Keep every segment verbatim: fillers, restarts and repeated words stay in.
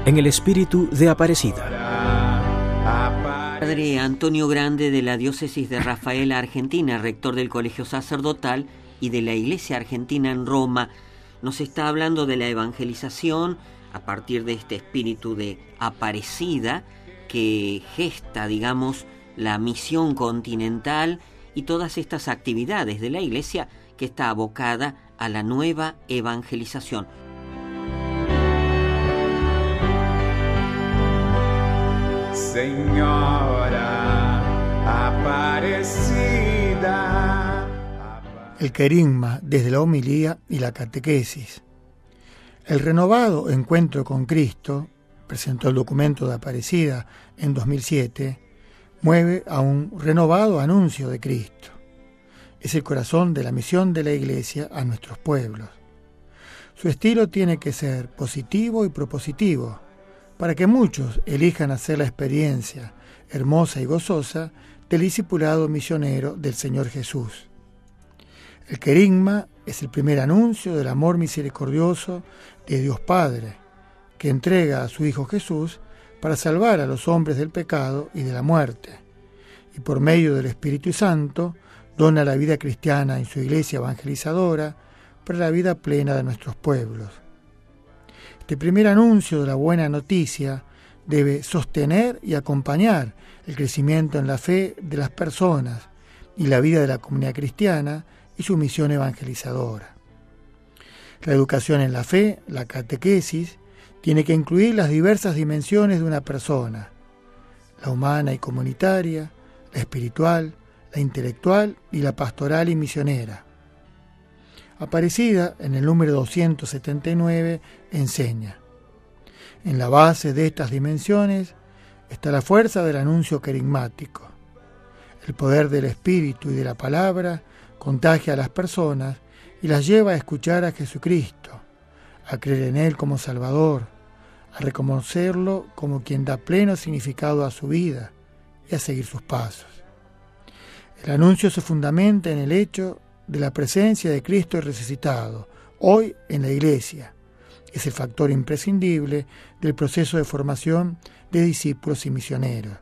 en el espíritu de Aparecida. Padre Antonio Grande, de la Diócesis de Rafaela, Argentina, rector del Colegio Sacerdotal y de la Iglesia Argentina en Roma, nos está hablando de la evangelización a partir de este espíritu de Aparecida que gesta, digamos, la misión continental y todas estas actividades de la Iglesia que está abocada a la nueva evangelización. Señora Aparecida. El querigma desde la homilía y la catequesis. El renovado encuentro con Cristo, presentó el documento de Aparecida en dos mil siete, mueve a un renovado anuncio de Cristo. Es el corazón de la misión de la Iglesia a nuestros pueblos. Su estilo tiene que ser positivo y propositivo, para que muchos elijan hacer la experiencia hermosa y gozosa del discipulado misionero del Señor Jesús. El querigma es el primer anuncio del amor misericordioso de Dios Padre, que entrega a su Hijo Jesús para salvar a los hombres del pecado y de la muerte, y por medio del Espíritu Santo dona la vida cristiana en su iglesia evangelizadora para la vida plena de nuestros pueblos. Este primer anuncio de la buena noticia debe sostener y acompañar el crecimiento en la fe de las personas y la vida de la comunidad cristiana y su misión evangelizadora. La educación en la fe, la catequesis, tiene que incluir las diversas dimensiones de una persona, la humana y comunitaria, la espiritual, la intelectual y la pastoral y misionera. Aparecida, en el número doscientos setenta y nueve, enseña: en la base de estas dimensiones está la fuerza del anuncio querigmático. El poder del Espíritu y de la palabra contagia a las personas y las lleva a escuchar a Jesucristo, a creer en Él como Salvador, a reconocerlo como quien da pleno significado a su vida y a seguir sus pasos. El anuncio se fundamenta en el hecho de la presencia de Cristo resucitado, hoy en la Iglesia. Es el factor imprescindible del proceso de formación de discípulos y misioneros.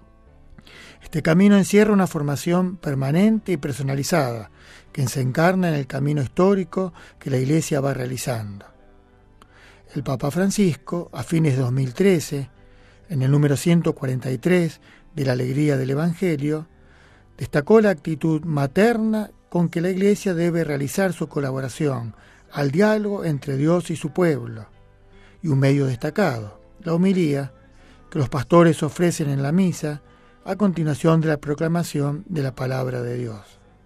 Este camino encierra una formación permanente y personalizada que se encarna en el camino histórico que la Iglesia va realizando. El Papa Francisco, a fines de dos mil trece, en el número ciento cuarenta y tres de la Alegría del Evangelio, destacó la actitud materna con que la Iglesia debe realizar su colaboración al diálogo entre Dios y su pueblo, y un medio destacado, la homilía, que los pastores ofrecen en la misa a continuación de la proclamación de la palabra de Dios.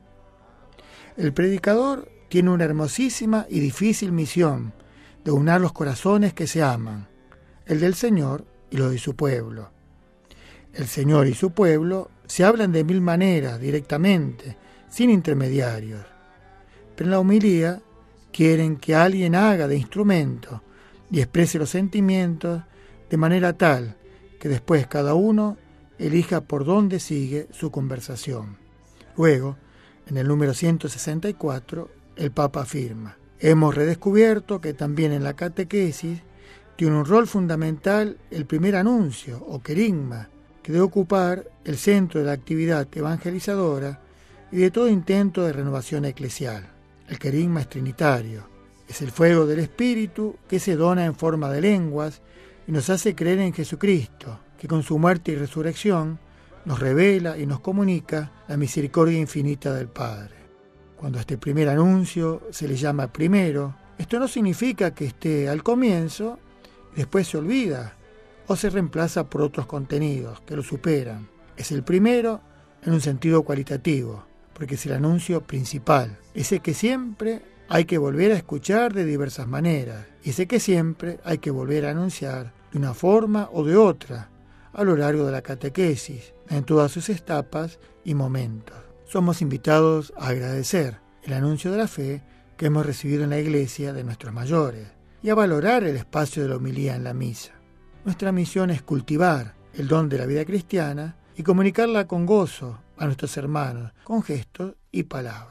El predicador tiene una hermosísima y difícil misión de unir los corazones que se aman, el del Señor y los de su pueblo. El Señor y su pueblo se hablan de mil maneras, directamente, sin intermediarios. Pero en la homilía quieren que alguien haga de instrumento y exprese los sentimientos de manera tal que después cada uno elija por dónde sigue su conversación. Luego, en el número ciento sesenta y cuatro, el Papa afirma: hemos redescubierto que también en la catequesis tiene un rol fundamental el primer anuncio, o querigma, que debe ocupar el centro de la actividad evangelizadora y de todo intento de renovación eclesial. El querigma es trinitario, es el fuego del Espíritu que se dona en forma de lenguas y nos hace creer en Jesucristo, que con su muerte y resurrección nos revela y nos comunica la misericordia infinita del Padre. Cuando a este primer anuncio se le llama primero, esto no significa que esté al comienzo y después se olvida o se reemplaza por otros contenidos que lo superan. Es el primero en un sentido cualitativo, porque es el anuncio principal, ese que siempre hay que volver a escuchar de diversas maneras, y ese que siempre hay que volver a anunciar de una forma o de otra a lo largo de la catequesis, en todas sus etapas y momentos. Somos invitados a agradecer el anuncio de la fe que hemos recibido en la Iglesia de nuestros mayores y a valorar el espacio de la homilía en la misa. Nuestra misión es cultivar el don de la vida cristiana y comunicarla con gozo a nuestros hermanos, con gestos y palabras.